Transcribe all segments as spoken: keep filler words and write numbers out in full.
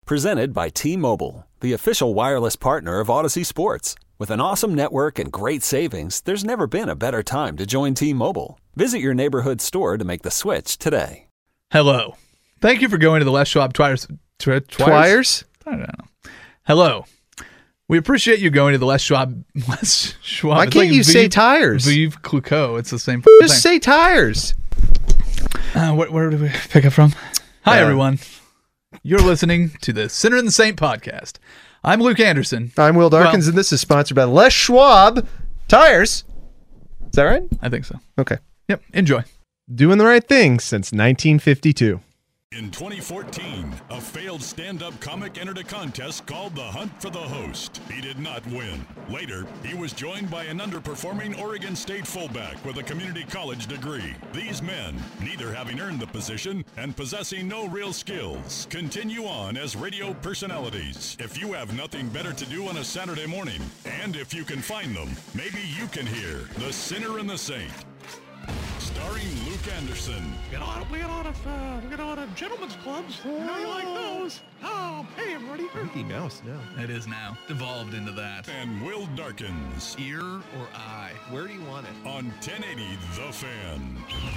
Presented by T-Mobile, the official wireless partner of Odyssey Sports. With an awesome network and great savings, there's never been a better time to join T-Mobile. Visit your neighborhood store to make the switch today. Hello. Thank you for going to the Les Schwab Twires. Twi- Twires? I don't know. Hello. We appreciate you going to the Les Schwab. Les Schwab. Why It's can't like you say Vive- tires? Vive Clicquot. It's the same Just thing. say tires. Uh, where, where did we pick up from? Hi, Uh, everyone. You're listening to the Sinner and the Saint podcast. I'm Luke Anderson. I'm Will Darkins, Well- and this is sponsored by Les Schwab Tires. Is that right? I think so. Okay. Yep. Enjoy. Doing the right thing since nineteen fifty-two. In twenty fourteen, a failed stand-up comic entered a contest called The Hunt for the Host. He did not win. Later, he was joined by an underperforming Oregon State fullback with a community college degree. These men, neither having earned the position and possessing no real skills, continue on as radio personalities. If you have nothing better to do on a Saturday morning, and if you can find them, maybe you can hear The Sinner and the Saint. Starring Luke Anderson. We got a lot of, we got a lot of, uh, we got a lot of gentlemen's clubs. I know you like those. Oh, hey, everybody. Mickey Mouse now. It is now. Devolved into that. And Will Darkins. Ear or eye? Where do you want it? On ten eighty The Fan.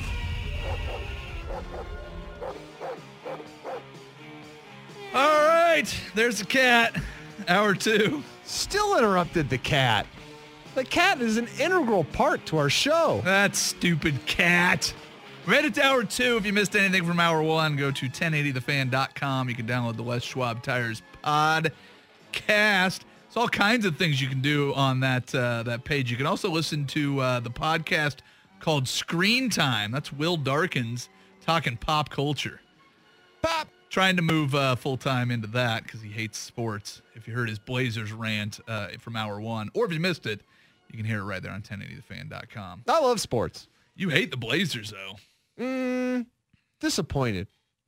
All right. There's the cat. Hour two. Still interrupted the cat. The cat is an integral part to our show. That stupid cat. We're headed to hour two. If you missed anything from hour one, go to ten eighty the fan dot com. You can download the Les Schwab Tires podcast. There's all kinds of things you can do on that uh, that page. You can also listen to uh, the podcast called Screen Time. That's Will Darkins talking pop culture. Pop. Trying to move uh, full-time into that because he hates sports. If you heard his Blazers rant uh, from hour one, or if you missed it, you can hear it right there on ten eighty the fan dot com. I love sports. You hate the Blazers, though. Mm, disappointed.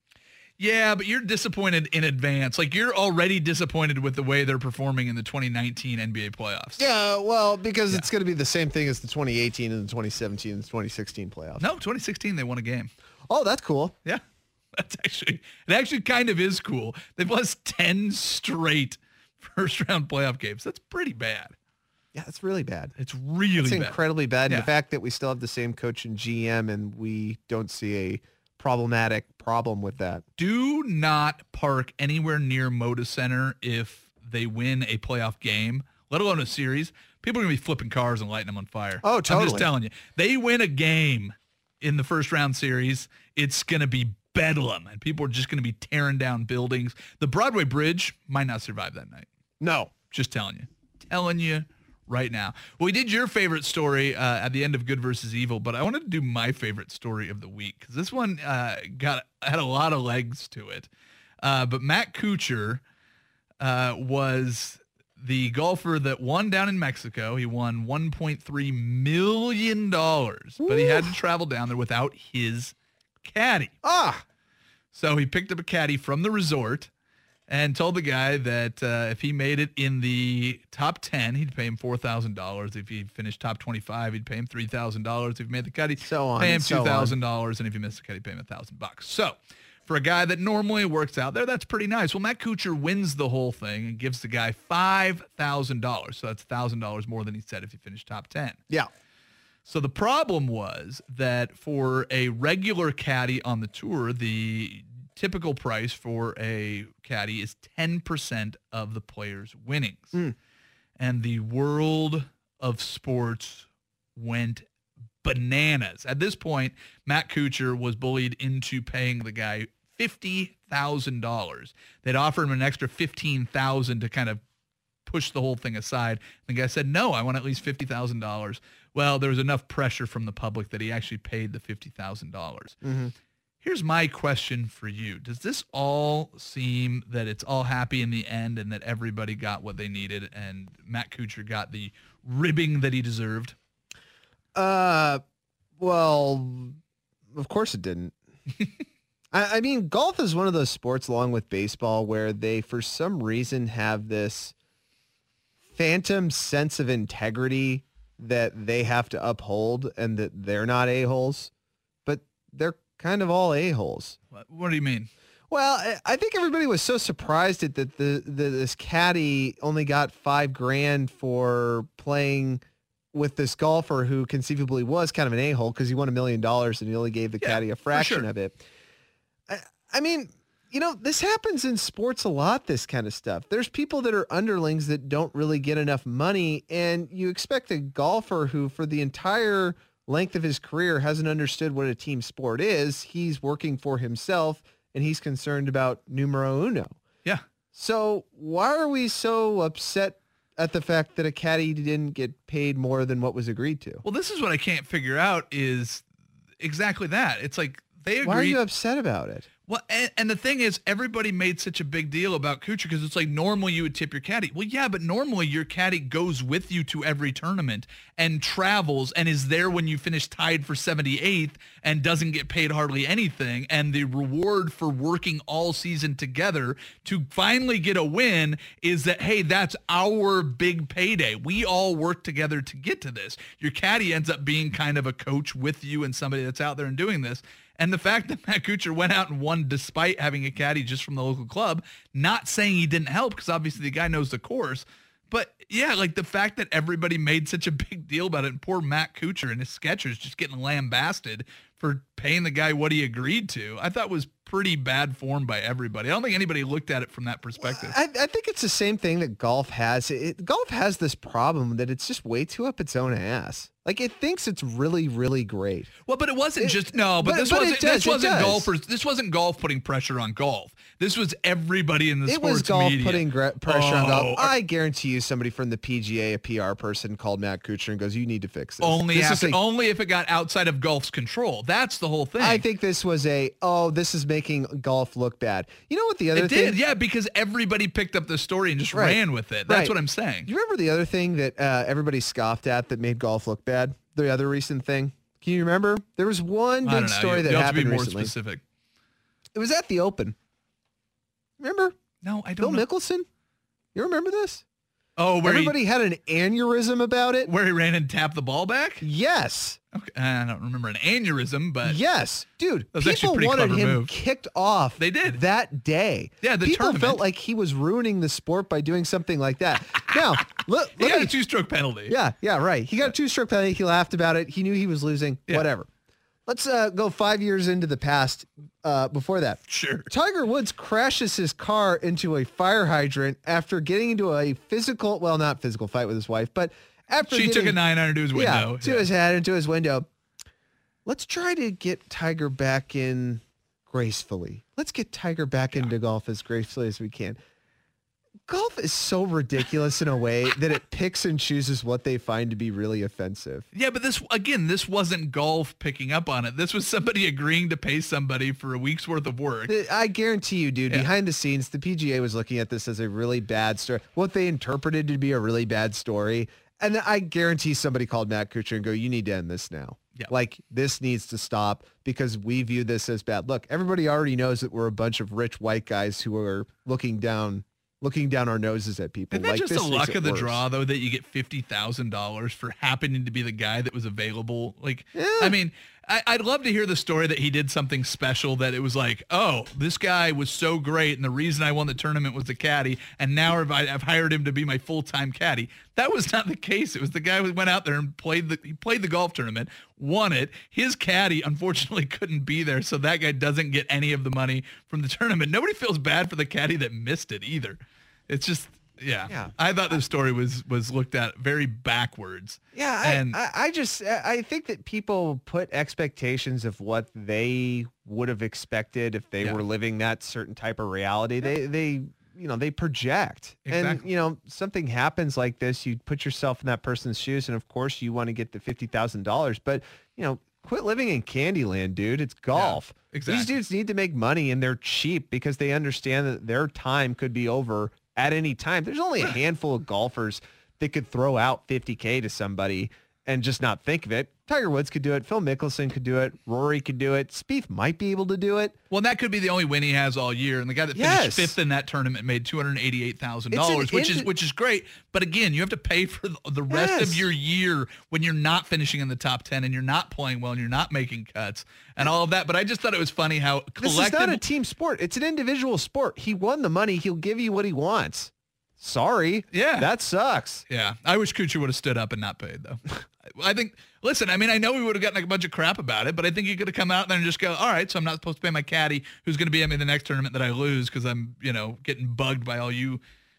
Yeah, but you're disappointed in advance. Like, you're already disappointed with the way they're performing in the twenty nineteen N B A playoffs. Yeah, well, because Yeah. it's going to be the same thing as the twenty eighteen and the twenty seventeen and the twenty sixteen playoffs. No, twenty sixteen, they won a game. Oh, that's cool. Yeah, that's actually, it actually kind of is cool. They've lost ten straight first-round playoff games. That's pretty bad. Yeah, that's really bad. It's really It's bad. incredibly bad. Yeah. And the fact that we still have the same coach and G M and we don't see a problematic problem with that. Do not park anywhere near Moda Center if they win a playoff game, let alone a series. People are going to be flipping cars and lighting them on fire. Oh, I'm totally. just telling you. They win a game in the first round series, it's going to be bedlam, and people are just going to be tearing down buildings. The Broadway Bridge might not survive that night. No. Just telling you. Telling you right now. Well, we did your favorite story uh, at the end of Good versus Evil, but I wanted to do my favorite story of the week because this one uh, got had a lot of legs to it. Uh, but Matt Kuchar uh, was the golfer that won down in Mexico. He won one point three million dollars, but he had to travel down there without his caddy. Ah. So he picked up a caddy from the resort and told the guy that uh, if he made it in the top ten, he'd pay him four thousand dollars. If he finished top twenty-five, he'd pay him three thousand dollars. If he made the cut, he'd So on pay him and so two thousand dollars. And if he missed the cut, he'd pay him one thousand bucks. So for a guy that normally works out there, that's pretty nice. Well, Matt Kuchar wins the whole thing and gives the guy five thousand dollars. So that's one thousand dollars more than he said if he finished top ten. Yeah. So the problem was that for a regular caddy on the tour, the typical price for a caddy is ten percent of the player's winnings. Mm. And the world of sports went bananas. At this point, Matt Kuchar was bullied into paying the guy fifty thousand dollars. They'd offered him an extra fifteen thousand dollars to kind of push the whole thing aside. The guy said, no, I want at least fifty thousand dollars. Well, there was enough pressure from the public that he actually paid the fifty thousand dollars. Mm-hmm. Here's my question for you. Does this all seem that it's all happy in the end and that everybody got what they needed and Matt Kuchar got the ribbing that he deserved? Uh, well, of course it didn't. I, I mean, golf is one of those sports along with baseball where they, for some reason, have this phantom sense of integrity that they have to uphold and that they're not a-holes, but they're kind of all a-holes. What, what do you mean? Well, I- I think everybody was so surprised at that the, the this caddy only got five grand for playing with this golfer who conceivably was kind of an a-hole because he won a million dollars and he only gave the Yeah, caddy a for fraction sure. of it. I, I mean, you know, this happens in sports a lot, this kind of stuff. There's people that are underlings that don't really get enough money, and you expect a golfer who for the entire length of his career hasn't understood what a team sport is. He's working for himself, and he's concerned about numero uno. Yeah. So why are we so upset at the fact that a caddy didn't get paid more than what was agreed to? Well, this is what I can't figure out is exactly that. It's like they agreed. Why are you upset about it? Well, and, and the thing is, everybody made such a big deal about Kuchar because it's like normally you would tip your caddy. Well, yeah, but normally your caddy goes with you to every tournament and travels and is there when you finish tied for seventy-eighth and doesn't get paid hardly anything. And the reward for working all season together to finally get a win is that, hey, that's our big payday. We all work together to get to this. Your caddy ends up being kind of a coach with you and somebody that's out there and doing this. And the fact that Matt Kuchar went out and won despite having a caddy just from the local club, not saying he didn't help because obviously the guy knows the course. But yeah, like the fact that everybody made such a big deal about it, and poor Matt Kuchar and his Skechers just getting lambasted for paying the guy what he agreed to, I thought was pretty bad form by everybody. I don't think anybody looked at it from that perspective. I, I think it's the same thing that golf has. It, golf has this problem that it's just way too up its own ass. Like it thinks it's really, really great. Well, but it wasn't It- just no. But, but- this but it wasn't does, this it wasn't does. golfers. This wasn't golf putting pressure on golf. This was everybody in the It sports was golf media. putting gra- pressure on Oh, golf. I guarantee you somebody from the P G A, a P R person, called Matt Kuchar and goes, you need to fix this. only This is after, a- only if it got outside of golf's control. That's the whole thing. I think this was a, oh, this is making golf look bad. You know what the other it thing? did, yeah, because everybody picked up the story and just Right. ran with it. That's Right. what I'm saying. You remember the other thing that uh, everybody scoffed at that made golf look bad? The other recent thing? Can you remember? There was one I don't big know. story you, that you have to happened be more recently. specific. It was at the Open. Remember? No, I Bill don't know. Mickelson? You remember this? Oh, where Everybody he had an aneurysm about it. where he ran and tapped the ball back? Yes. Okay, I don't remember an aneurysm, but Yes, dude. was actually a People pretty wanted clever him move. kicked off. They did. that day. Yeah, the people tournament. felt like he was ruining the sport by doing something like that. Now, look, he look got a at- two-stroke penalty. yeah, yeah, right. He got a two-stroke penalty. He laughed about it. He knew he was losing. Yeah. Whatever. Let's uh, go five years into the past. Uh, before that, Sure. Tiger Woods crashes his car into a fire hydrant after getting into a physical, well, not physical fight with his wife, but after She took getting- a nine iron to his window. yeah, to his head and to his window. Let's try to get Tiger back in gracefully. Let's get Tiger back into golf as gracefully as we can. Golf is so ridiculous in a way that it picks and chooses what they find to be really offensive. Yeah, but this, again, this wasn't golf picking up on it. This was somebody agreeing to pay somebody for a week's worth of work. I guarantee you, dude, Yeah. behind the scenes, the P G A was looking at this as a really bad story, what they interpreted to be a really bad story. And I guarantee somebody called Matt Kuchar and go, you need to end this now. Yeah. Like, this needs to stop because we view this as bad. Look, everybody already knows that we're a bunch of rich white guys who are looking down looking down our noses at people. Isn't that like, just this the makes luck it of the worse. draw, though, that you get fifty thousand dollars for happening to be the guy that was available? Like, Yeah. I mean, I, I'd love to hear the story that he did something special, that it was like, oh, this guy was so great, and the reason I won the tournament was the caddy, and now I've, I've hired him to be my full-time caddy. That was not the case. It was the guy who went out there and played the he played the golf tournament, won it. His caddy, unfortunately, couldn't be there, so that guy doesn't get any of the money from the tournament. Nobody feels bad for the caddy that missed it either. It's just, yeah. Yeah. I thought this story was was looked at very backwards. Yeah, I, And- I, I just I think that people put expectations of what they would have expected if they Yeah. were living that certain type of reality. They they you know they project, and Exactly. you know something happens like this. You put yourself in that person's shoes, and of course you want to get the fifty thousand dollars. But you know, quit living in Candyland, dude. It's golf. exactly. These dudes need to make money, and they're cheap because they understand that their time could be over at any time. There's only a handful of golfers that could throw out fifty K to somebody and just not think of it. Tiger Woods could do it. Phil Mickelson could do it. Rory could do it. Spieth might be able to do it. Well, that could be the only win he has all year. And the guy that finished Yes. fifth in that tournament made two hundred eighty-eight thousand It's dollars, an which is indi- which is great. But again, you have to pay for the- the rest of Yes. your year when you're not finishing in the top ten and you're not playing well and you're not making cuts and all of that. But I just thought it was funny how This is collective. not a team sport. It's an individual sport. He won the money. He'll give you what he wants. Sorry. Yeah. That sucks. Yeah, I wish Kuchar would have stood up and not paid, though. I think, listen, I mean, I know we would have gotten like a bunch of crap about it, but I think you could have come out there and just go, all right, so I'm not supposed to pay my caddy who's going to be at me the next tournament that I lose because I'm, you know, getting bugged by all you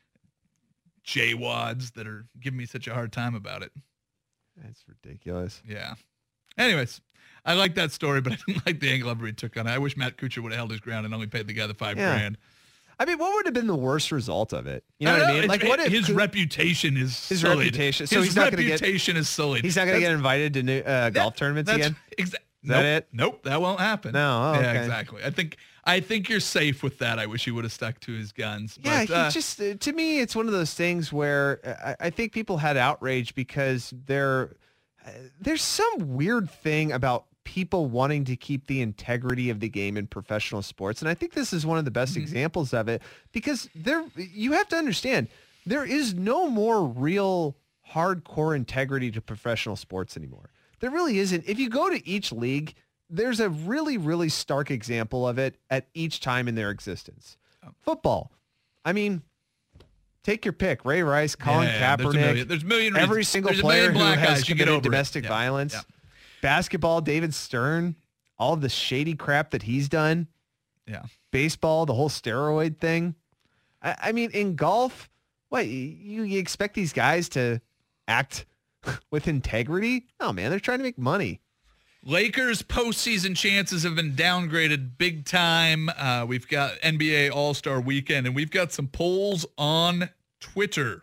J-wads that are giving me such a hard time about it. That's ridiculous. Yeah. Anyways, I like that story, but I didn't like the angle everybody took on it. I wish Matt Kuchar would have held his ground and only paid the guy the five Yeah. grand. I mean, what would have been the worst result of it? You know I what I know, mean? it's- Like, what if his Ku- reputation is His sullied. reputation- so his he's not gonna get- reputation is sullied. he's not going to That's- get invited to new, uh, golf That- tournaments that's again? Exa- Is that nope, it? Nope, that won't happen. No, oh, yeah, okay. exactly. I think I think you're safe with that. I wish he would have stuck to his guns. Yeah, but, he uh, just uh, to me, it's one of those things where I, I think people had outrage because there, uh, there's some weird thing about people wanting to keep the integrity of the game in professional sports, and I think this is one of the best Mm-hmm. examples of it because there, you have to understand, there is no more real hardcore integrity to professional sports anymore. There really isn't. If you go to each league, there's a really, really stark example of it at each time in their existence. Football. I mean, take your pick. Ray Rice, Colin yeah, there's a Kaepernick. million- there's a million every reasons. single There's a player million who black has guys to get committed over it. domestic Yeah, violence. yeah. Basketball, David Stern, all of the shady crap that he's done. Yeah. Baseball, the whole steroid thing. I, I mean, in golf, what, you, you expect these guys to act with integrity? No, man, they're trying to make money. Lakers postseason chances have been downgraded big time. Uh, we've got N B A All-Star Weekend, and we've got some polls on Twitter.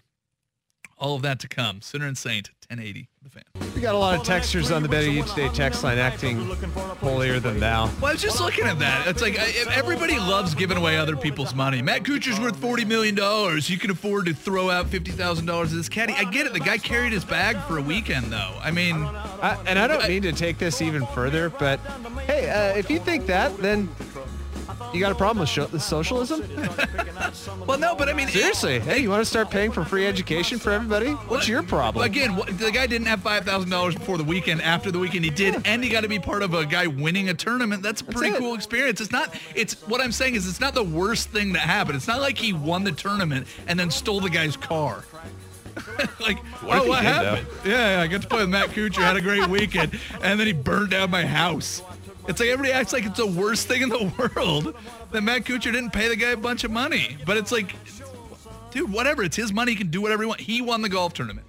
All of that to come. Sinner and Saint, ten eighty, the fan. We got a lot of texters on the Better You Today text line acting holier than thou. Well, I was just looking at that. It's like I, everybody loves giving away other people's money. Matt Kuchar's worth forty million dollars. You can afford to throw out fifty thousand dollars at this caddy. I get it. The guy carried his bag for a weekend, though. I mean, I, and I don't mean to take this even further, but hey, uh, if you think that, then you got a problem with sho- socialism? well, no, but I mean, Seriously, hey, you want to start paying for free education for everybody? What's your problem? Again, what, the guy didn't have five thousand dollars before the weekend. After the weekend, he did, and he got to be part of a guy winning a tournament. That's a pretty it. cool experience. It's not. It's what I'm saying is it's not the worst thing that happened. It's not like he won the tournament and then stole the guy's car. like, What if oh, he what did, happened? Yeah, yeah, I got to play with Matt Kuchar. Had a great weekend, and then he burned down my house. It's like everybody acts like it's the worst thing in the world that Matt Kuchar didn't pay the guy a bunch of money. But it's like, dude, whatever. It's his money. He can do whatever he wants. He won the golf tournament.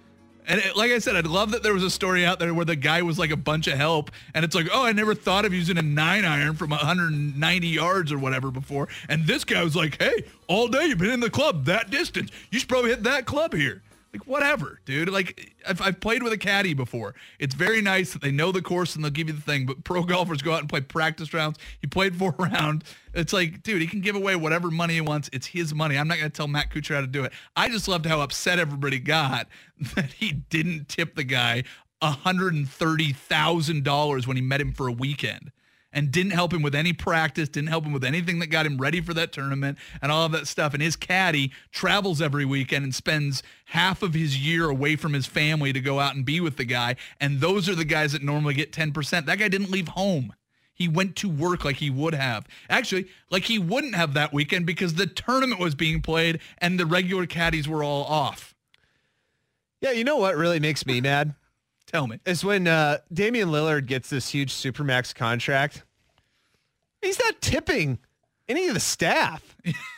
And it, like I said, I'd love that there was a story out there where the guy was like a bunch of help. And it's like, oh, I never thought of using a nine iron from one hundred ninety yards or whatever before. And this guy was like, hey, all day you've been in the club that distance. You should probably hit that club here. Like, whatever, dude. Like, I've, I've played with a caddy before. It's very nice that they know the course and they'll give you the thing. But pro golfers go out and play practice rounds. He played four rounds. It's like, dude, he can give away whatever money he wants. It's his money. I'm not going to tell Matt Kuchar how to do it. I just loved how upset everybody got that he didn't tip the guy one hundred thirty thousand dollars when he met him for a weekend. And didn't help him with any practice, didn't help him with anything that got him ready for that tournament and all of that stuff. And his caddy travels every weekend and spends half of his year away from his family to go out and be with the guy. And those are the guys that normally get ten percent. That guy didn't leave home. He went to work like he would have. Actually, like he wouldn't have that weekend because the tournament was being played and the regular caddies were all off. Yeah, you know what really makes me mad? Tell me. Is when uh, Damian Lillard gets this huge Supermax contract. He's not tipping any of the staff.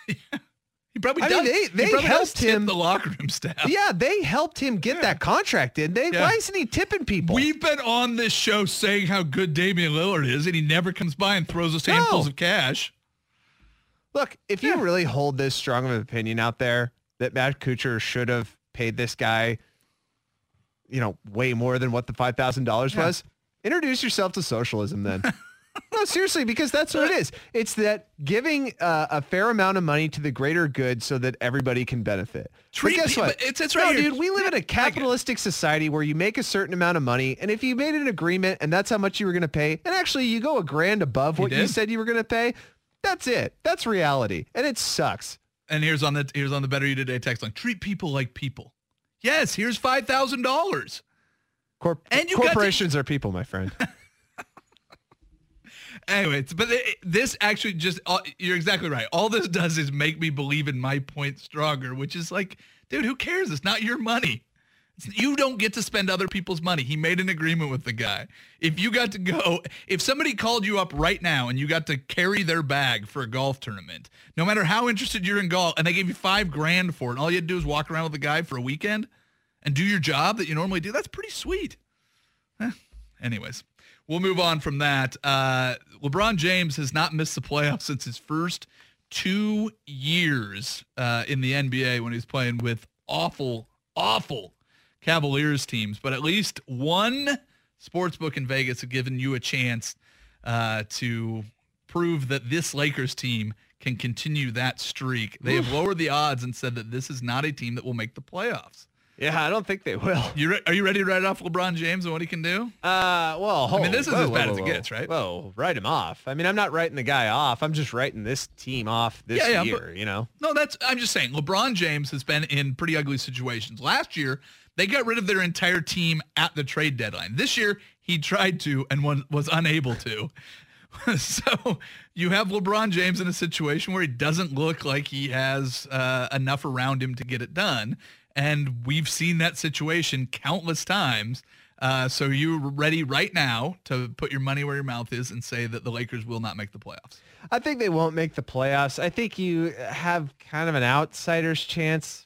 He probably I does. mean, they- he they probably helped does tip him- the locker room staff. Yeah, they helped him get that contract, didn't they? Yeah. Why isn't he tipping people? We've been on this show saying how good Damian Lillard is, and he never comes by and throws us handfuls No. of cash. Look, if you really hold this strong of an opinion out there that Matt Kuchar should have paid this guy, you know, way more than what the five thousand dollars Yeah. was, introduce yourself to socialism then. No, seriously, because that's what it is. It's that giving uh, a fair amount of money to the greater good so that everybody can benefit. Treat but guess pe- what? but it's- it's no, right here. dude, we live in a capitalistic society where you make a certain amount of money, and if you made an agreement and that's how much you were going to pay, and actually you go a grand above what you did? said you were going to pay, that's it. That's reality, and it sucks. And here's on the here's on the Better You Today text line. Treat people like people. Yes, here's five thousand dollars. Corp- And you got to- corporations are people, my friend. Anyways, but it, this actually just, uh, you're exactly right. All this does is make me believe in my point stronger, which is like, dude, who cares? It's not your money. It's, you don't get to spend other people's money. He made an agreement with the guy. If you got to go, if somebody called you up right now and you got to carry their bag for a golf tournament, no matter how interested you're in golf, and they gave you five grand for it, and all you had to do is walk around with the guy for a weekend and do your job that you normally do, that's pretty sweet. Eh, anyways. We'll move on from that. Uh, LeBron James has not missed the playoffs since his first two years uh, in the N B A when he was playing with awful, awful Cavaliers teams. But at least one sportsbook in Vegas has given you a chance uh, to prove that this Lakers team can continue that streak. They have lowered the odds and said that this is not a team that will make the playoffs. Yeah, I don't think they will. You re- are you ready to write off LeBron James and what he can do? Uh, well, hold, I mean, this is whoa, as whoa, bad whoa, as it whoa. gets, right? Whoa, write him off. I mean, I'm not writing the guy off. I'm just writing this team off this Yeah, yeah, year, but- you know? No, that's, I'm just saying, LeBron James has been in pretty ugly situations. Last year, they got rid of their entire team at the trade deadline. This year, he tried to and was, was unable to. So you have LeBron James in a situation where he doesn't look like he has uh, enough around him to get it done. And we've seen that situation countless times. Uh, so you're ready right now to put your money where your mouth is and say that the Lakers will not make the playoffs. I think they won't make the playoffs. I think you have kind of an outsider's chance,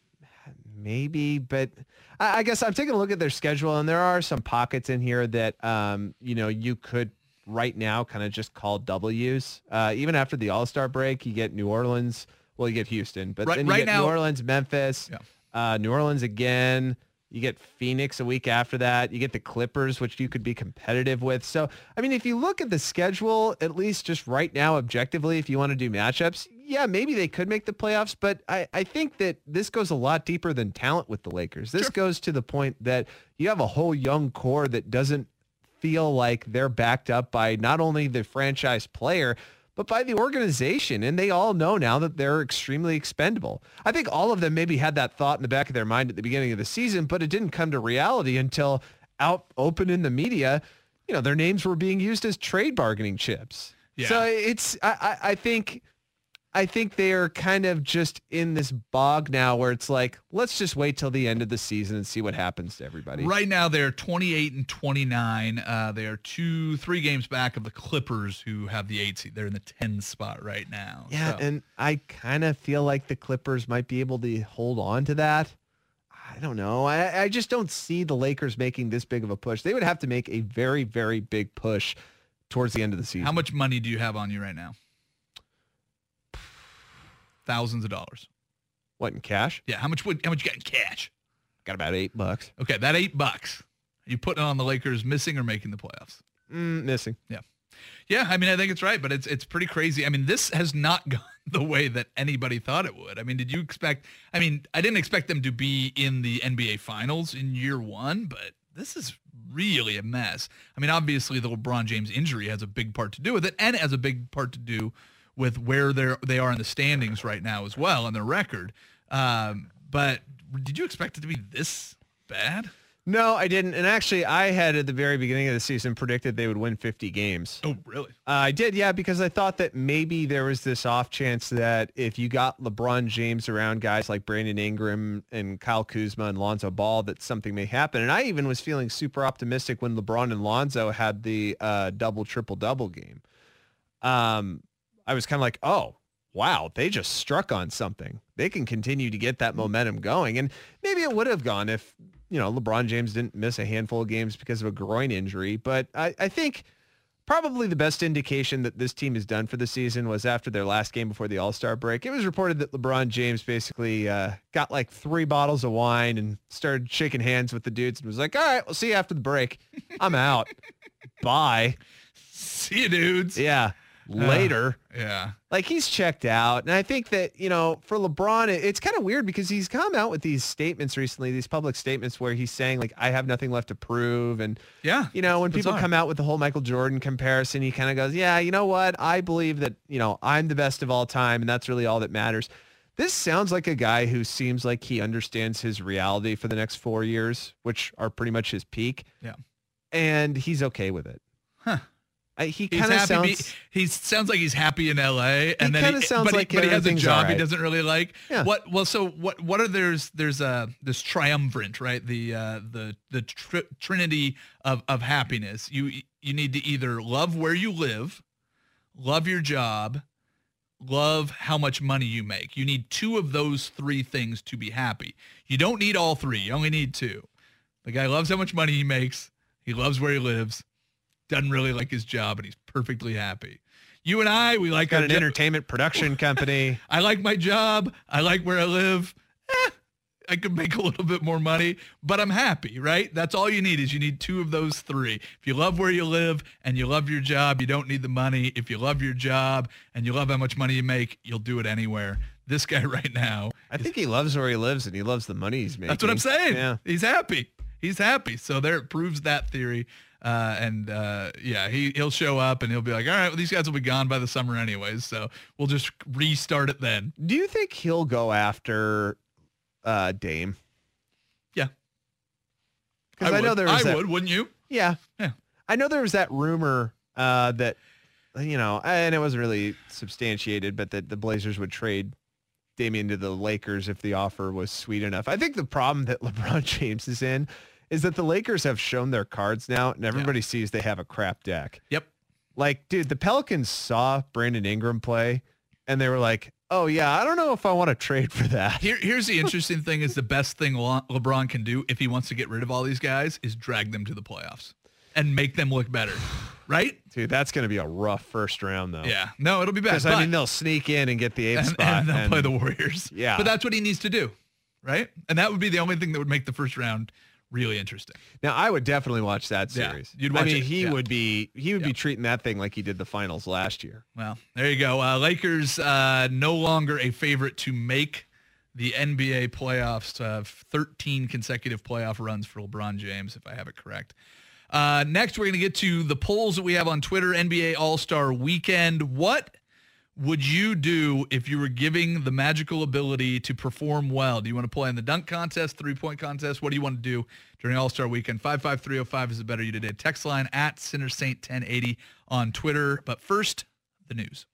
maybe, but I, I guess I'm taking a look at their schedule, and there are some pockets in here that, um, you know, you could right now kind of just call W's. Uh, even after the All-Star break, you get New Orleans. Well, you get Houston, but Right- then you right get now- New Orleans, Memphis, Yeah. uh, New Orleans again. You get Phoenix a week after that. You get the Clippers, which you could be competitive with. So, I mean, if you look at the schedule, at least just right now, objectively, if you want to do matchups, yeah, maybe they could make the playoffs. But I, I think that this goes a lot deeper than talent with the Lakers. This Sure. goes to the point that you have a whole young core that doesn't feel like they're backed up by not only the franchise player, but by the organization. And they all know now that they're extremely expendable. I think all of them maybe had that thought in the back of their mind at the beginning of the season, but it didn't come to reality until out open in the media, you know, their names were being used as trade bargaining chips. Yeah. So it's, I, I, I think, I think they are kind of just in this bog now where it's like, let's just wait till the end of the season and see what happens to everybody. Right now, they're twenty-eight and twenty-nine. Uh, they are two, three games back of the Clippers, who have the eight seed. They're in the ten spot right now. Yeah, So, and I kind of feel like the Clippers might be able to hold on to that. I don't know. I, I just don't see the Lakers making this big of a push. They would have to make a very, very big push towards the end of the season. how much money do you have on you right now? Thousands of dollars. What, in cash? Yeah. How much would how much you got in cash? Got about eight bucks. Okay, that eight bucks. Are you putting it on the Lakers missing or making the playoffs? Mm, missing. Yeah. Yeah, I mean, I think it's right, but it's it's pretty crazy. I mean, this has not gone the way that anybody thought it would. I mean, did you expect, I mean, I didn't expect them to be in the N B A Finals in year one, but this is really a mess. I mean, obviously the LeBron James injury has a big part to do with it, and it has a big part to do with where they're, they are in the standings right now as well, and their record. Um, but did you expect it to be this bad? No, I didn't. And actually, I had at the very beginning of the season predicted they would win fifty games. Oh, really? Uh, I did, yeah, because I thought that maybe there was this off chance that if you got LeBron James around guys like Brandon Ingram and Kyle Kuzma and Lonzo Ball, that something may happen. And I even was feeling super optimistic when LeBron and Lonzo had the uh, double, triple, double game. Um, I was kind of like, oh, wow, they just struck on something. They can continue to get that momentum going. And maybe it would have gone if, you know, LeBron James didn't miss a handful of games because of a groin injury. But I, I think probably the best indication that this team is done for the season was after their last game before the All-Star break. It was reported that LeBron James basically uh, got like three bottles of wine and started shaking hands with the dudes and was like, all right, we'll see you after the break. I'm out. Bye. See you, dudes. Yeah. Later. Uh, yeah. Like, he's checked out. And I think that, you know, for LeBron, it, it's kind of weird because he's come out with these statements recently, these public statements where he's saying, like, I have nothing left to prove. And, Yeah. you know, when people bizarre. come out with the whole Michael Jordan comparison, he kind of goes, yeah, you know what? I believe that, you know, I'm the best of all time, and that's really all that matters. This sounds like a guy who seems like he understands his reality for the next four years, which are pretty much his peak. Yeah. And he's okay with it. Huh. I, he He's kind of happy. sounds... Be, he sounds like he's happy in L A, and then kinda he, sounds but, like he, but he has a everything's job all he right. doesn't really like. Yeah. What? Well, so what? What are there's there's uh this triumvirate, right? The uh the the tr- trinity of of happiness. You you need to either love where you live, love your job, love how much money you make. You need two of those three things to be happy. You don't need all three. You only need two. The guy loves how much money he makes. He loves where he lives. Doesn't really like his job, and he's perfectly happy. You and I, we like got our an jo- entertainment production company. I like my job. I like where I live. Eh, I could make a little bit more money, but I'm happy, right? That's all you need is you need two of those three. If you love where you live and you love your job, you don't need the money. If you love your job and you love how much money you make, you'll do it anywhere. This guy right now, I think he loves where he lives and he loves the money he's making. that's what I'm saying. Yeah. He's happy. He's happy. So there it proves that theory. Uh, and uh, yeah, he, he'll show up and he'll be like, all right, well, these guys will be gone by the summer anyways. So we'll just restart it then. Do you think he'll go after uh, Dame? Yeah. Because I, would. know there was I that, would, wouldn't you? Yeah. Yeah. I know there was that rumor uh, that, you know, and it wasn't really substantiated, but that the Blazers would trade Damian to the Lakers if the offer was sweet enough. I think the problem that LeBron James is in is that the Lakers have shown their cards now, and everybody yeah. sees they have a crap deck. Yep. Like, dude, the Pelicans saw Brandon Ingram play, and they were like, oh, yeah, I don't know if I want to trade for that. Here, here's the interesting thing is the best thing Le- LeBron can do if he wants to get rid of all these guys is drag them to the playoffs and make them look better, right? Dude, that's going to be a rough first round, though. Yeah. No, it'll be bad. Because, I mean, they'll sneak in and get the eighth and, spot. And they'll and, play the Warriors. Yeah. But that's what he needs to do, right? And that would be the only thing that would make the first round really interesting. Now, I would definitely watch that Yeah, series. you'd watch I mean, it, he yeah. would be he would Yeah. be treating that thing like he did the finals last year. Well, there you go. Uh, Lakers uh, no longer a favorite to make the N B A playoffs. Uh, thirteen consecutive playoff runs for LeBron James, if I have it correct. Uh, next, we're going to get to the polls that we have on Twitter, N B A All-Star Weekend. What would you do if you were giving the magical ability to perform well? Do you want to play in the dunk contest, three-point contest? What do you want to do during All-Star Weekend? five five three oh five is the Better You Today text line at Sinner Saint ten eighty on Twitter. But first, the news.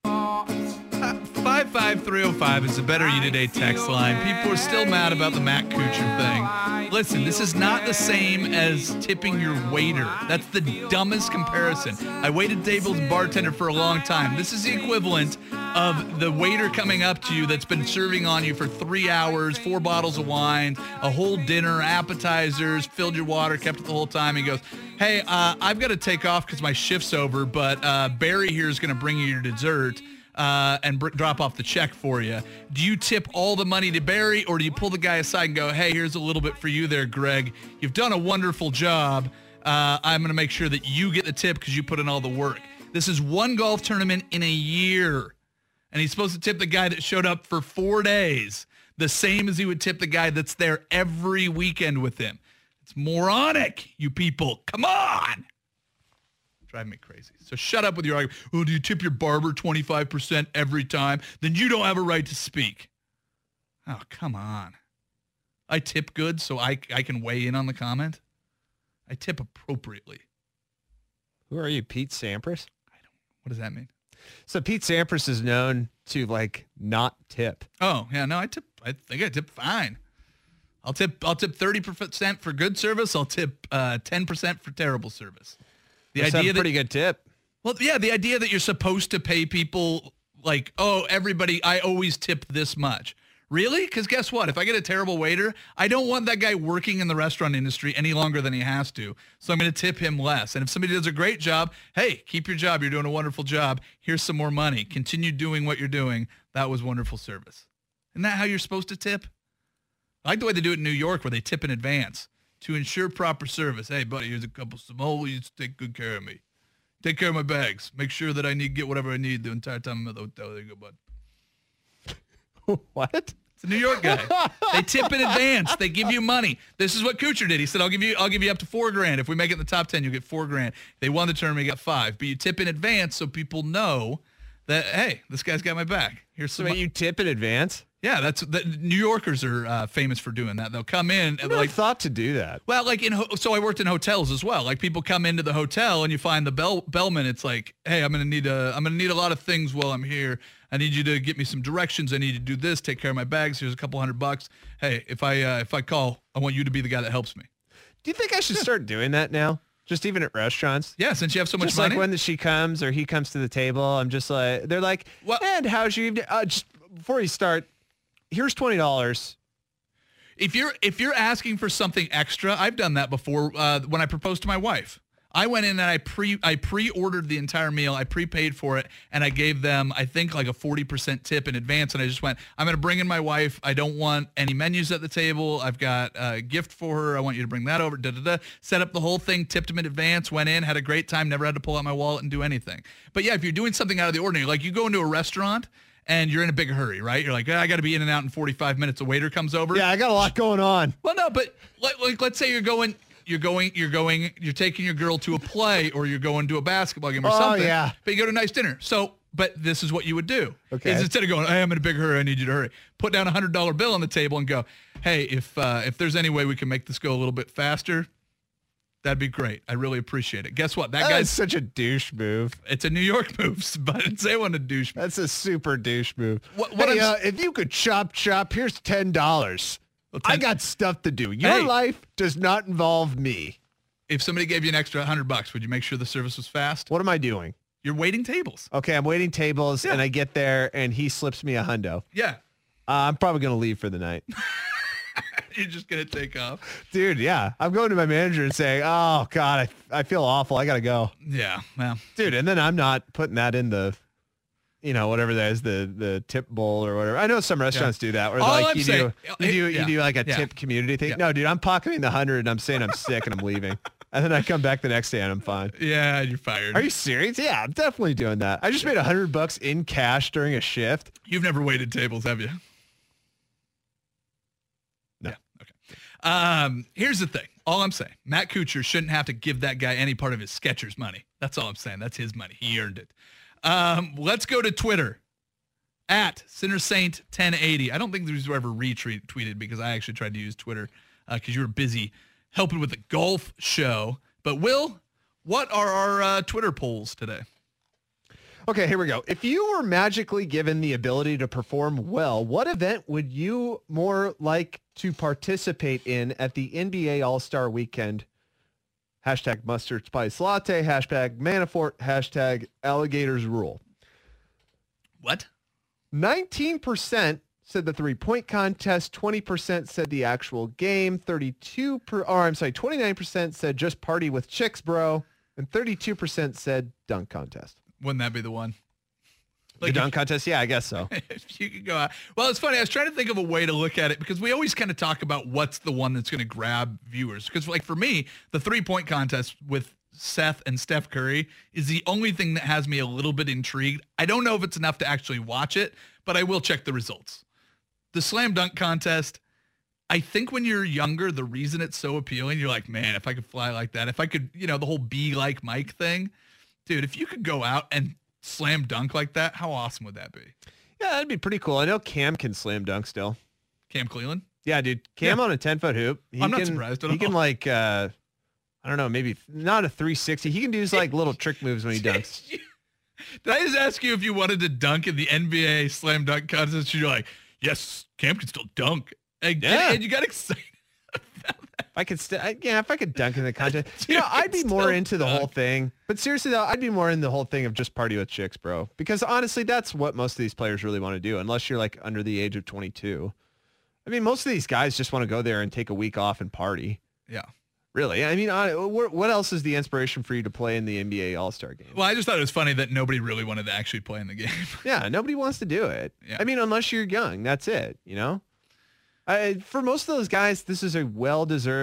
five five three oh five is the Better You Today text line. People are still mad about the Matt Kuchar thing. Listen, this is not the same as tipping your waiter. That's the dumbest comparison. I waited tables and bartender for a long time. This is the equivalent of the waiter coming up to you that's been serving on you for three hours, four bottles of wine, a whole dinner, appetizers, filled your water, kept it the whole time. He goes, hey, uh, I've got to take off because my shift's over, but uh, Barry here is going to bring you your dessert. Uh, and br- drop off the check for you. Do you tip all the money to Barry, or do you pull the guy aside and go, hey, here's a little bit for you there, Greg. You've done a wonderful job. Uh, I'm going to make sure that you get the tip because you put in all the work. This is one golf tournament in a year, and he's supposed to tip the guy that showed up for four days, the same as he would tip the guy that's there every weekend with him. It's moronic, you people. Come on. Drive me crazy. So shut up with your argument. Oh, do you tip your barber twenty-five percent every time? Then you don't have a right to speak. Oh, come on. I tip good so I, I can weigh in on the comment. I tip appropriately. Who are you, Pete Sampras? I don't. What does that mean? So Pete Sampras is known to like not tip. Oh, yeah, no, I tip. I think I tip fine. I'll tip I'll tip thirty percent for good service. I'll tip uh, ten percent for terrible service. The That's idea a that pretty good tip. Well, yeah, the idea that you're supposed to pay people like, oh, everybody, I always tip this much. Really? Because guess what? If I get a terrible waiter, I don't want that guy working in the restaurant industry any longer than he has to. So I'm going to tip him less. And if somebody does a great job, hey, keep your job. You're doing a wonderful job. Here's some more money. Continue doing what you're doing. That was wonderful service. Isn't that how you're supposed to tip? I like the way they do it in New York where they tip in advance to ensure proper service. Hey, buddy, here's a couple simoles. Take good care of me. Take care of my bags. Make sure that I need get whatever I need the entire time I'm at the hotel. There you go, bud. What? It's a New York guy. They tip in advance. They give you money. This is what Kuchar did. He said, "I'll give you, I'll give you up to four grand. If we make it in the top ten, you'll get four grand." They won the tournament, got five. But you tip in advance so people know that, hey, this guy's got my back. Here's So some. wait, you tip in advance? Yeah, that's the New Yorkers are uh, famous for doing that. They'll come in I and never like. thought to do that. Well, like in ho- so I worked in hotels as well. Like people come into the hotel and you find the bell bellman. It's like, hey, I'm gonna need a I'm gonna need a lot of things while I'm here. I need you to get me some directions. I need to do this. Take care of my bags. Here's a couple hundred bucks. Hey, if I uh, if I call, I want you to be the guy that helps me. Do you think I should start doing that now? Just even at restaurants? Yeah, since you have so much Just money. like when she comes or he comes to the table, I'm just like, they're like, Well- and how's your evening? Uh, just before you start, here's twenty dollars. If you're if you're asking for something extra, I've done that before. Uh, when I proposed to my wife, I went in and I pre I pre-ordered the entire meal. I prepaid for it, and I gave them I think like a forty percent tip in advance. And I just went, I'm going to bring in my wife. I don't want any menus at the table. I've got a gift for her. I want you to bring that over. Da da da. Set up the whole thing. Tipped them in advance. Went in, had a great time. Never had to pull out my wallet and do anything. But yeah, if you're doing something out of the ordinary, like you go into a restaurant and you're in a big hurry, right? You're like, oh, I got to be in and out in forty-five minutes. A waiter comes over. Yeah, I got a lot going on. Well, no, but let, like, let's say you're going, you're going, you're going, you're taking your girl to a play or you're going to a basketball game or Oh, something. yeah. But you go to a nice dinner. So, but this is what you would do. Okay. Is instead of going, hey, I'm in a big hurry, I need you to hurry. Put down a hundred dollar bill on the table and go, hey, if uh, if there's any way we can make this go a little bit faster, that'd be great. I really appreciate it. Guess what? That That guy's is such a douche move. it's a New York move, but I didn't say one a douche. That's a super douche move. What- what hey, I'm- uh, if you could chop chop, here's ten dollars. Well, I ten got stuff to do. Your Hey. life does not involve me. If somebody gave you an extra hundred bucks, would you make sure the service was fast? What am I doing? You're waiting tables. Okay, I'm waiting tables, Yeah. and I get there, and he slips me a hundo. Yeah. Uh, I'm probably gonna leave for the night. You're just going to take off. Dude, yeah. I'm going to my manager and saying, oh, God, I, I feel awful. I got to go. Yeah. Well, Dude, and then I'm not putting that in the, you know, whatever that is, the the tip bowl or whatever. I know some restaurants do that where All like I'm you saying- do, you do, yeah, you do like a yeah. tip community thing. Yeah. No, dude, I'm pocketing the hundred and I'm saying I'm sick and I'm leaving. And then I come back the next day and I'm fine. yeah, you're fired. Are you serious? Yeah, I'm definitely doing that. I just made a hundred bucks in cash during a shift. You've never waited tables, have you? No. Yeah. Okay. Um, here's the thing. All I'm saying, Matt Kuchar shouldn't have to give that guy any part of his Skechers money. That's all I'm saying. That's his money. He earned it. Um, let's go to Twitter at Sinner Saint ten eighty. I don't think these were ever retweeted because I actually tried to use Twitter because uh, you were busy helping with the golf show. But Will, what are our uh, Twitter polls today? Okay, here we go. If you were magically given the ability to perform well, what event would you more like to participate in at the N B A All-Star Weekend? Hashtag mustard spice latte, hashtag Manafort, hashtag alligators rule. What? nineteen percent said the three-point contest, twenty percent said the actual game, thirty-two per, or I'm sorry, twenty-nine percent said just party with chicks, bro, and thirty-two percent said dunk contest. Wouldn't that be the one? The dunk contest? Yeah, I guess so. If you could go out. Well, it's funny. I was trying to think of a way to look at it because we always kind of talk about what's the one that's going to grab viewers. Because like for me, the three-point contest with Seth and Steph Curry is the only thing that has me a little bit intrigued. I don't know if it's enough to actually watch it, but I will check the results. The slam dunk contest, I think when you're younger, the reason it's so appealing, you're like, man, if I could fly like that, if I could, you know, the whole be like Mike thing, dude, if you could go out and slam dunk like that, how awesome would that be? Yeah, that'd be pretty cool. I know Cam can slam dunk still. Cam Cleland? Yeah, dude. Cam Yeah. on a ten-foot hoop. He I'm not can, surprised at He can all. like, uh, I don't know, maybe not a three sixty. He can do like little trick moves when he dunks. Did I just ask you if you wanted to dunk in the N B A slam dunk contest? You're like, yes, Cam can still dunk. And, Yeah. and you got excited. If I could, st- yeah, if I could dunk in the contest, you know, I'd be more Still into the whole dunk. thing. But seriously though, I'd be more in the whole thing of just party with chicks, bro. Because honestly, that's what most of these players really want to do, unless you're like under the age of twenty-two. I mean, most of these guys just want to go there and take a week off and party. Yeah. Really? I mean, I, wh- what else is the inspiration for you to play in the N B A All-Star game? Well, I just thought it was funny that nobody really wanted to actually play in the game. Yeah, nobody wants to do it. Yeah. I mean, unless you're young, that's it, you know? I, for most of those guys, this is a well-deserved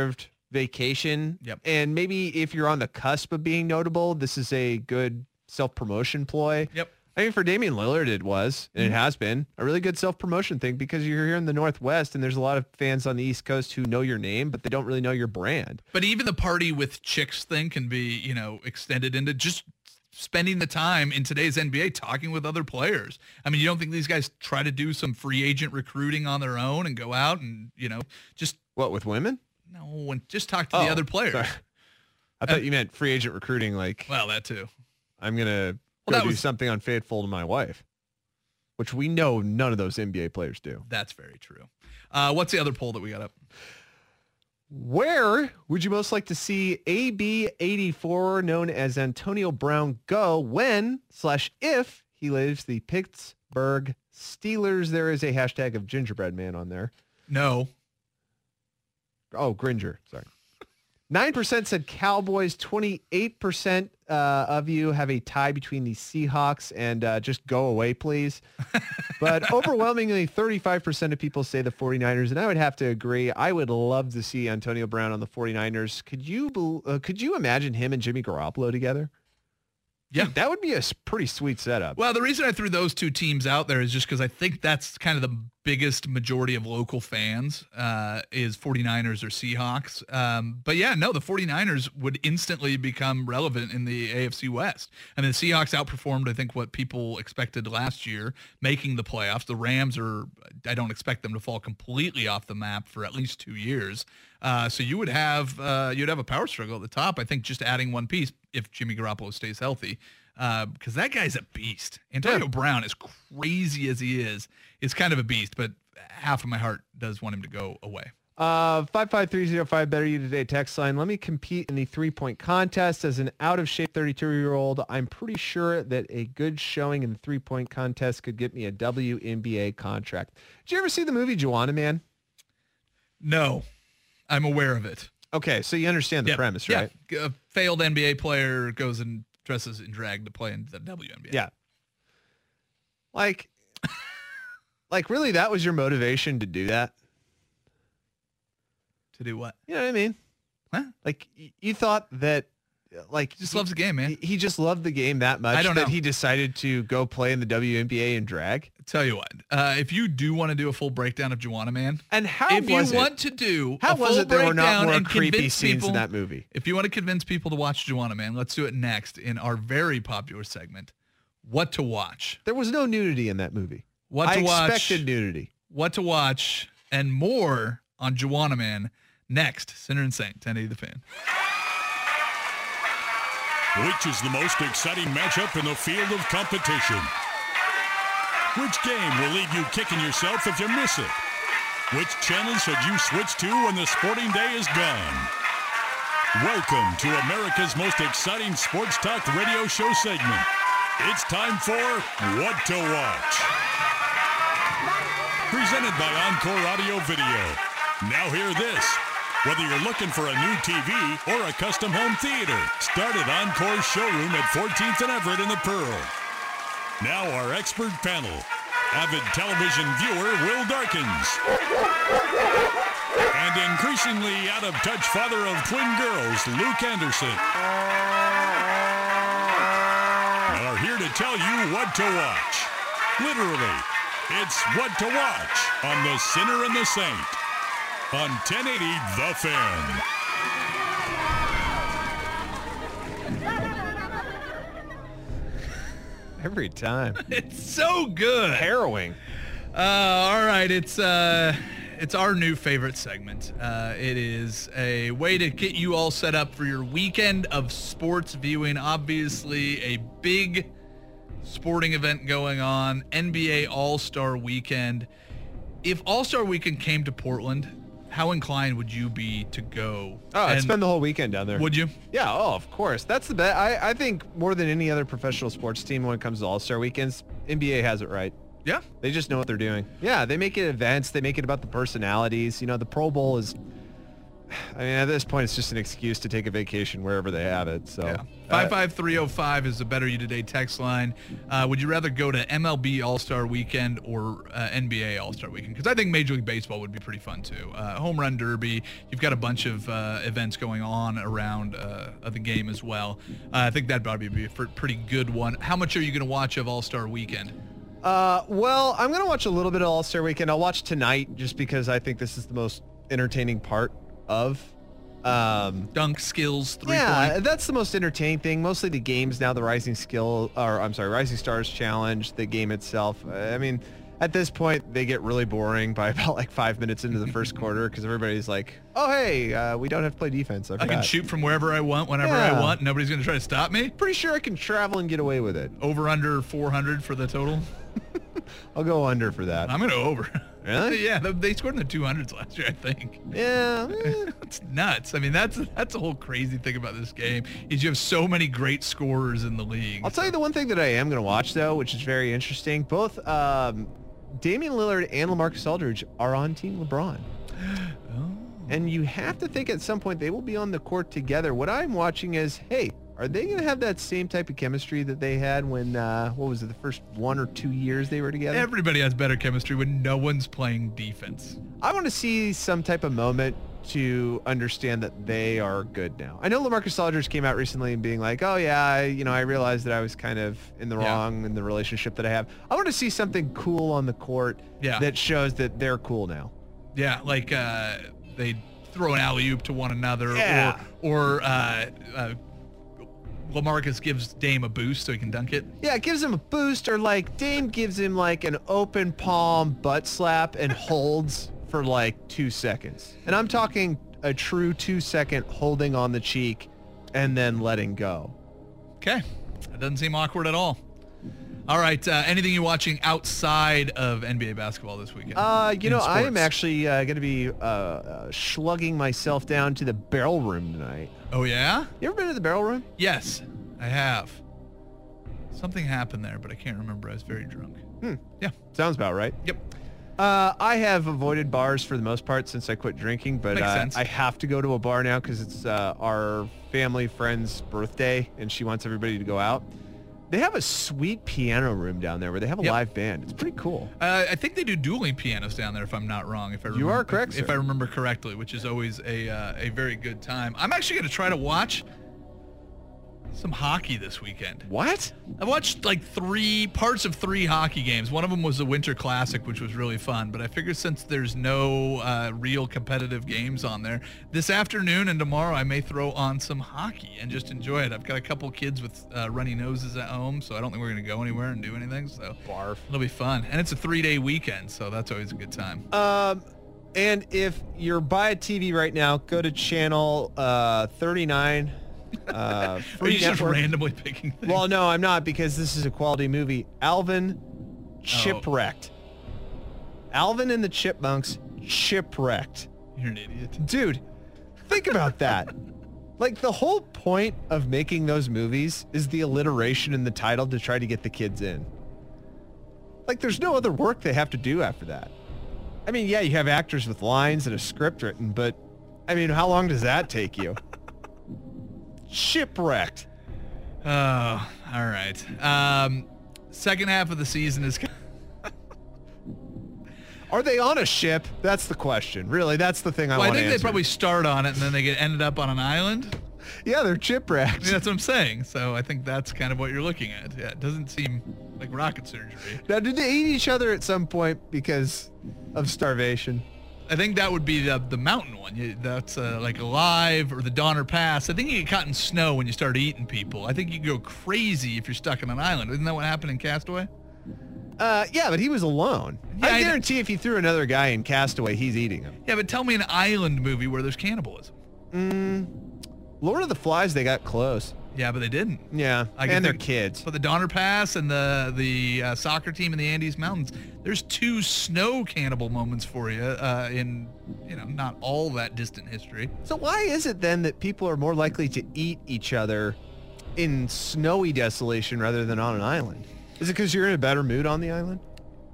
vacation. Yep. And maybe if you're on the cusp of being notable, this is a good self-promotion ploy. Yep. I mean, for Damian Lillard, it was, and it has been, a really good self-promotion thing because you're here in the Northwest and there's a lot of fans on the East Coast who know your name, but they don't really know your brand. But even the party with chicks thing can be, you know, extended into just spending the time in today's N B A talking with other players. I mean, you don't think these guys try to do some free agent recruiting on their own and go out and, you know, just... What, with women? No, and just talk to Oh, the other players. sorry. I thought you meant free agent recruiting, like, Well, that too. I'm going to Well, go that do was- something unfaithful to my wife, which we know none of those N B A players do. That's very true. Uh, what's the other poll that we got up? Where would you most like to see A B eighty-four, known as Antonio Brown, go when slash if he leaves the Pittsburgh Steelers? There is a hashtag of gingerbread man on there. No. Oh, Gringer. Sorry. nine percent said Cowboys. twenty-eight percent uh, of you have a tie between the Seahawks and uh, just go away, please. But overwhelmingly, thirty-five percent of people say the 49ers, and I would have to agree. I would love to see Antonio Brown on the 49ers. Could you bel- uh, could you imagine him and Jimmy Garoppolo together? Yeah. Dude, that would be a s- pretty sweet setup. Well, the reason I threw those two teams out there is just because I think that's kind of the biggest majority of local fans uh, is 49ers or Seahawks. Um, but yeah, no, the 49ers would instantly become relevant in the A F C West. I mean, the Seahawks outperformed, I think, what people expected last year, making the playoffs. The Rams are, I don't expect them to fall completely off the map for at least two years. Uh, so you would have uh, you'd have a power struggle at the top. I think just adding one piece if Jimmy Garoppolo stays healthy, because uh, that guy's a beast. Antonio Yeah. Brown, as crazy as he is, is kind of a beast. But half of my heart does want him to go away. Uh, five five three zero five Better You Today text line. Let me compete in the three-point contest. As an out-of-shape thirty-two-year-old, I'm pretty sure that a good showing in the three-point contest could get me a W N B A contract. Did you ever see the movie Joanna Man? No, I'm aware of it. Okay, so you understand the Yeah, premise, yeah. right? A failed N B A player goes and dresses in drag to play in the W N B A. Yeah. Like, like really, that was your motivation to do that? To do what? You know what I mean? Huh? Like, y- you thought that, like, He just loves the game, man. he, he just loved the game that much I don't that know. he decided to go play in the W N B A and drag? Tell you what, uh, if you do want to do a full breakdown of Joanna Man, And how if you was it? want to do How a was full it there were not breakdown more and creepy convince scenes people, in that movie? If you want to convince people to watch Joanna Man, let's do it next in our very popular segment, What to Watch. There was no nudity in that movie. What to I watch. expected nudity. What to watch and more on Joanna Man next. Sinner and Saint, ten eighty The Fan. Which is the most exciting matchup in the field of competition? Which game will leave you kicking yourself if you miss it? Which channel should you switch to when the sporting day is gone? Welcome to America's most exciting sports talk radio show segment. It's time for What to Watch. Presented by Encore Audio Video. Now hear this. Whether you're looking for a new T V or a custom home theater, start at Encore's showroom at fourteenth and Everett in the Pearl. Now our expert panel. Avid television viewer Will Darkins. And increasingly out-of-touch father of twin girls, Luke Anderson. Are here to tell you what to watch. Literally, it's What to Watch on The Sinner and the Saint. On ten eighty The Fan. Every time. It's so good. Harrowing. Uh, all right, it's uh, it's our new favorite segment. Uh, it is a way to get you all set up for your weekend of sports viewing. Obviously, a big sporting event going on, N B A All-Star Weekend. If All-Star Weekend came to Portland, how inclined would you be to go? Oh, I'd And spend the whole weekend down there. Would you? Yeah, oh, of course. That's the best. I, I think more than any other professional sports team when it comes to All-Star Weekends, N B A has it right. Yeah. They just know what they're doing. Yeah, they make it events. They make it about the personalities. You know, the Pro Bowl is I mean, at this point, it's just an excuse to take a vacation wherever they have it. So, Yeah. five five three oh five is the Better You Today text line. Uh, would you rather go to M L B All-Star Weekend or uh, N B A All-Star Weekend? Because I think Major League Baseball would be pretty fun, too. Uh, Home Run Derby. You've got a bunch of uh, events going on around uh, the game as well. Uh, I think that'd probably be a pr- pretty good one. How much are you going to watch of All-Star Weekend? Uh, well, I'm going to watch a little bit of All-Star Weekend. I'll watch tonight just because I think this is the most entertaining part of um Dunk skills, three yeah point. that's the most entertaining thing. Mostly the games now, the Rising Skill or I'm sorry Rising Stars Challenge, the game itself. I mean, at this point they get really boring by about like five minutes into the first quarter because everybody's like, oh hey, uh, we don't have to play defense. I, I can forgot. shoot from wherever I want, whenever Yeah. I want. Nobody's going to try to stop me. Pretty sure I can travel and get away with it. Over under four hundred for the total. I'll go under for that. I'm going to over. Really? Yeah, they- they scored in the two hundreds last year, I think. Yeah. eh. It's nuts. I mean, that's that's a whole crazy thing about this game is you have so many great scorers in the league. I'll tell you the one thing that I am going to watch, though, which is very interesting. Both um, Damian Lillard and LaMarcus Aldridge are on Team LeBron. And you have to think at some point they will be on the court together. What I'm watching is, hey, are they going to have that same type of chemistry that they had when, uh, what was it, the first one or two years they were together? Everybody has better chemistry when no one's playing defense. I want to see some type of moment to understand that they are good now. I know LaMarcus Aldridge came out recently and being like, oh yeah, I, you know, I realized that I was kind of in the Yeah. wrong in the relationship that I have. I want to see something cool on the court Yeah. that shows that they're cool now. Yeah, like uh, they throw an alley-oop to one another, Yeah. or or uh, uh, LaMarcus gives Dame a boost so he can dunk it. Yeah, it gives him a boost, or like Dame gives him like an open palm butt slap and holds for like two seconds. And I'm talking a true two second holding on the cheek and then letting go. Okay, that doesn't seem awkward at all. All right, uh, anything you're watching outside of N B A basketball this weekend? Uh, you In know, I am sports? actually uh, going to be uh, uh, slugging myself down to the Barrel Room tonight. Oh yeah? You ever been to the Barrel Room? Yes, I have. Something happened there, but I can't remember. I was very drunk. Hmm. Yeah. Sounds about right. Yep. Uh, I have avoided bars for the most part since I quit drinking, but Makes uh, sense. I have to go to a bar now because it's uh, our family friend's birthday, and she wants everybody to go out. They have a sweet piano room down there where they have a Yep. live band. It's pretty cool. Uh, I think they do dueling pianos down there, if I'm not wrong. If I You remember, are correct, If, if sir. I remember correctly, which is always a uh, a very good time. I'm actually going to try to watch some hockey this weekend. What? I watched like three parts of three hockey games. One of them was the Winter Classic, which was really fun. But I figured since there's no uh, real competitive games on there, this afternoon and tomorrow I may throw on some hockey and just enjoy it. I've got a couple kids with uh, runny noses at home, so I don't think we're going to go anywhere and do anything. So Barf. it'll be fun. And it's a three-day weekend, so that's always a good time. Um, and if you're by a T V right now, go to channel uh, thirty-nine. Uh, Are you free just network. randomly picking things? Well, no, I'm not, because this is a quality movie. Alvin Oh. Chipwrecked. Alvin and the Chipmunks Chipwrecked. You're an idiot. Dude, think about that. Like, the whole point of making those movies is the alliteration in the title to try to get the kids in. Like, there's no other work they have to do after that. I mean, yeah, you have actors with lines and a script written, but, I mean, how long does that take you? Shipwrecked. Oh, all right. Um, second half of the season is... Are they on a ship? That's the question. Really, that's the thing I Well, I want to think answer. they probably start on it and then they get ended up on an island. Yeah, they're I chipwrecked. mean, that's what I'm saying. So I think that's kind of what you're looking at. Yeah, it doesn't seem like rocket surgery. Now, did they eat each other at some point because of starvation? I think that would be the the mountain one. You, that's uh, like Alive or the Donner Pass. I think you get caught in snow when you start eating people. I think you go crazy if you're stuck on an island. Isn't that what happened in Castaway? Uh, yeah, but he was alone. Yeah, I I know. guarantee if he threw another guy in Castaway, he's eating him. Yeah, but tell me an island movie where there's cannibalism. Lord of the Flies, they got close. Yeah, but they didn't. Yeah, I can and they're think- kids. But the Donner Pass and the the uh, soccer team in the Andes Mountains, there's two snow cannibal moments for you uh, in you know not all that distant history. So why is it then that people are more likely to eat each other in snowy desolation rather than on an island? Is it because you're in a better mood on the island?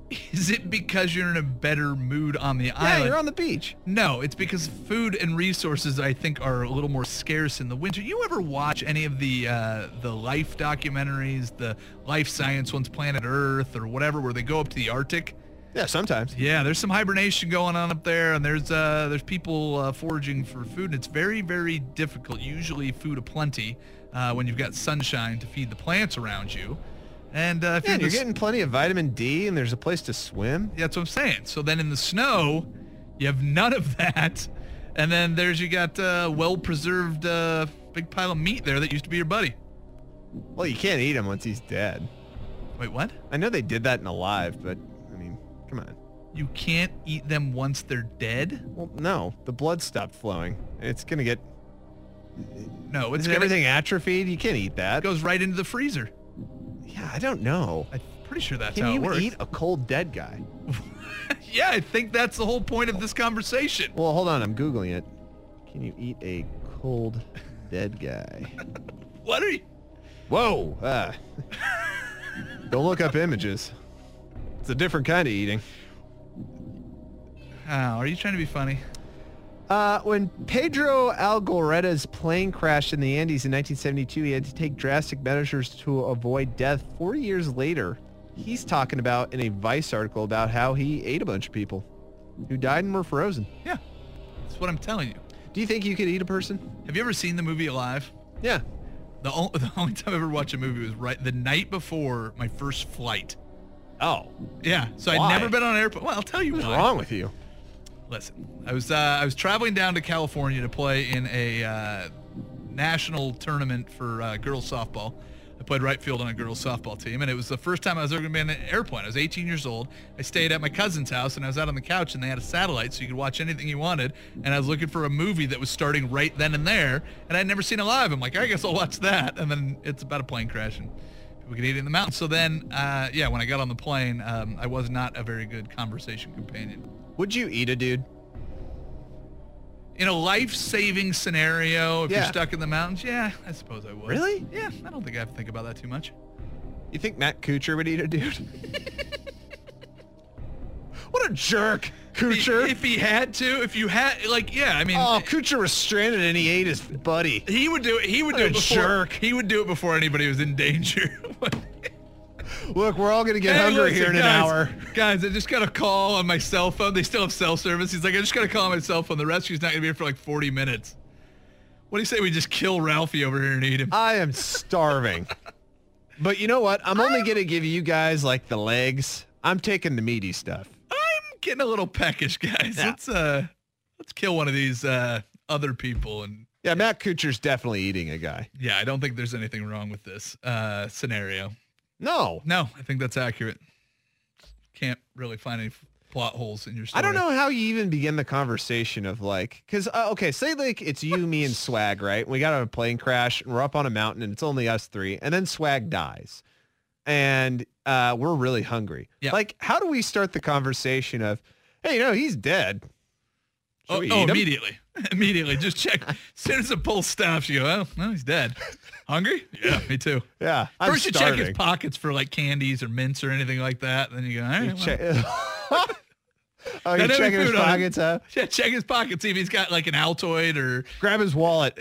Is it because you're in a better mood on the Yeah, island? you're on the beach. No, it's because food and resources, I think, are a little more scarce in the winter. You ever watch any of the uh, the life documentaries, the life science ones, Planet Earth or whatever, where they go up to the Arctic? Yeah, sometimes. Yeah, there's some hibernation going on up there, and there's uh, there's people uh, foraging for food, and it's very, very difficult. Usually food aplenty uh, when you've got sunshine to feed the plants around you. And uh, if Yeah, you're, and you're the, getting plenty of vitamin D, and there's a place to swim. yeah, that's what I'm saying. So then in the snow, you have none of that, and then there's you got uh, well-preserved uh, big pile of meat there that used to be your buddy. Well, you can't eat him once he's dead. Wait, what? I know they did that in Alive, but I mean, come on. You can't eat them once they're dead? Well, no, the blood stopped flowing. It's gonna get. No, it's Isn't gonna, everything atrophied? You can't eat that. it goes right into the freezer. Yeah, I don't know. I'm pretty sure that's Can how you it works. eat a cold dead guy? Yeah, I think that's the whole point of this conversation. Well, hold on, I'm googling it. Can you eat a cold dead guy? What are you? Whoa! Uh, don't look up images. It's a different kind of eating. Oh, are you trying to be funny? Uh, when Pedro Algaretta's plane crashed in the Andes in nineteen seventy-two, he had to take drastic measures to avoid death. Four years later, he's talking about in a Vice article about how he ate a bunch of people who died and were frozen. Yeah, that's what I'm telling you. Do you think you could eat a person? Have you ever seen the movie Alive? Yeah. The, o- the only time I ever watched a movie was right the night before my first flight. Oh. Yeah, so Why? I'd never been on an airplane. Well, I'll tell you What's why. wrong with you? Listen, I was uh, I was traveling down to California to play in a uh, national tournament for uh, girls softball. I played right field on a girls softball team, and it was the first time I was ever going to be in an airplane. I was eighteen years old. I stayed at my cousin's house, and I was out on the couch, and they had a satellite, so you could watch anything you wanted. And I was looking for a movie that was starting right then and there, and I'd never seen it live. I'm like, I guess I'll watch that. And then it's about a plane crash, and people can eat it in the mountains. So then, uh, yeah, when I got on the plane, um, I was not a very good conversation companion. Would you eat a dude? In a life-saving scenario, if Yeah. you're stuck in the mountains, yeah, I suppose I would. Really? Yeah, I don't think I have to think about that too much. You think Matt Kuchar would eat a dude? What a jerk, Kuchar. If he had to, if you had, like, yeah, I mean, Oh, Kuchar was stranded and he ate his buddy. he would do it. He would What do a it before. jerk. He would do it before anybody was in danger. Look, we're all going to get Hey, hungry listen, here in an guys, hour. Guys, I just got a call on my cell phone. They still have cell service. He's like, I just got a call on my cell phone. The rescue's not going to be here for like forty minutes. What do you say we just kill Ralphie over here and eat him? I am starving. But you know what? I'm only going to give you guys like the legs. I'm taking the meaty stuff. I'm getting a little peckish, guys. Yeah. Let's uh, let's kill one of these uh, other people. And Yeah, Matt Kuchar's definitely eating a guy. yeah, I don't think there's anything wrong with this uh, scenario. No. No, I think that's accurate. Can't really find any f- plot holes in your story. I don't know how you even begin the conversation of like, because, uh, okay, say like it's you, me, and Swag, right? We got on a plane crash and we're up on a mountain and it's only us three. And then Swag dies. And uh, we're really hungry. Yeah. Like, how do we start the conversation of, hey, you know, he's dead. Should Oh, we oh eat him? immediately. Immediately. Just check. As soon as the pulse stops, you go, oh, no, he's dead. Hungry? Yeah, me too. Yeah. I'm First you check his starving. pockets for like candies or mints or anything like that. Then you go, all right, You well, check- oh, Got you're any checking his food on him? pockets, huh? yeah, check his pockets, see if he's got like an Altoid or Grab his wallet.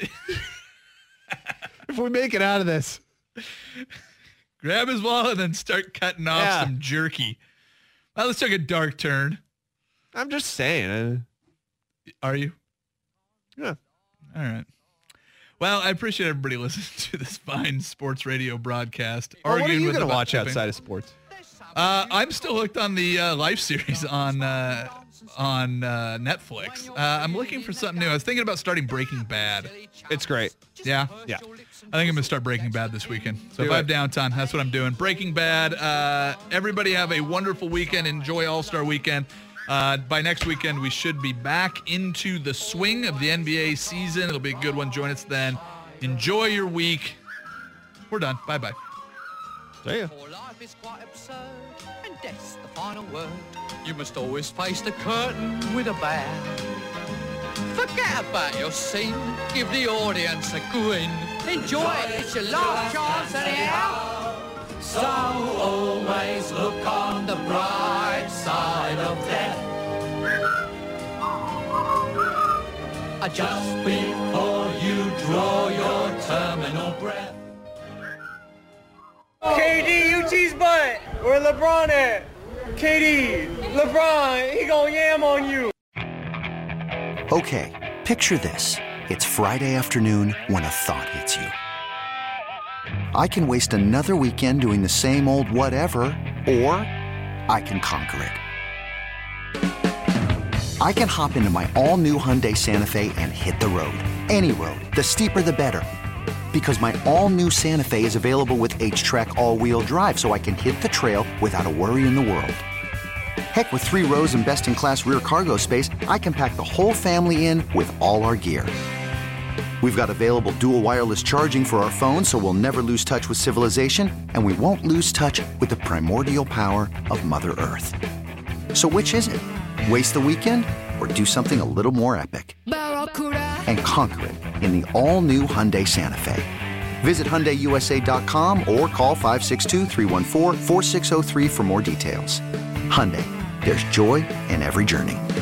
If we make it out of this. grab his wallet and then start cutting off Yeah. some jerky. Well, let's take a dark turn. I'm just saying. Are you? Uh, yeah. All right. Well, I appreciate everybody listening to this fine sports radio broadcast. Or what are arguing you with going to about watch tipping. outside of sports? Uh, I'm still hooked on the uh, Life series on uh, on uh, Netflix. Uh, I'm looking for something new. I was thinking about starting Breaking Bad. It's great. Yeah? Yeah. I think I'm going to start Breaking Bad this weekend. So Do if I have it. downtime, that's what I'm doing. Breaking Bad. Uh, everybody have a wonderful weekend. Enjoy All-Star Weekend. Uh, by next weekend, we should be back into the swing of the N B A season. It'll be a good one. Join us then. Enjoy your week. We're done. Bye-bye. See ya. For life is quite absurd, and death's the final word. You must always face the curtain with a bow. Forget about your scene, give the audience a grin. Enjoy it, it's your last chance anyhow. So always look on the bright side of death. Just before you draw your terminal breath. K D, you cheese butt. Where LeBron at? K D, LeBron, he gon' yam on you. Okay, picture this. It's Friday afternoon when a thought hits you. I can waste another weekend doing the same old whatever, or I can conquer it. I can hop into my all-new Hyundai Santa Fe and hit the road. Any road. The steeper, the better. Because my all-new Santa Fe is available with H-Track all-wheel drive, so I can hit the trail without a worry in the world. Heck, with three rows and best-in-class rear cargo space, I can pack the whole family in with all our gear. We've got available dual wireless charging for our phones, so we'll never lose touch with civilization, and we won't lose touch with the primordial power of Mother Earth. So which is it? Waste the weekend or do something a little more epic? And conquer it in the all-new Hyundai Santa Fe. Visit Hyundai U S A dot com or call five six two, three one four, four six zero three for more details. Hyundai, there's joy in every journey.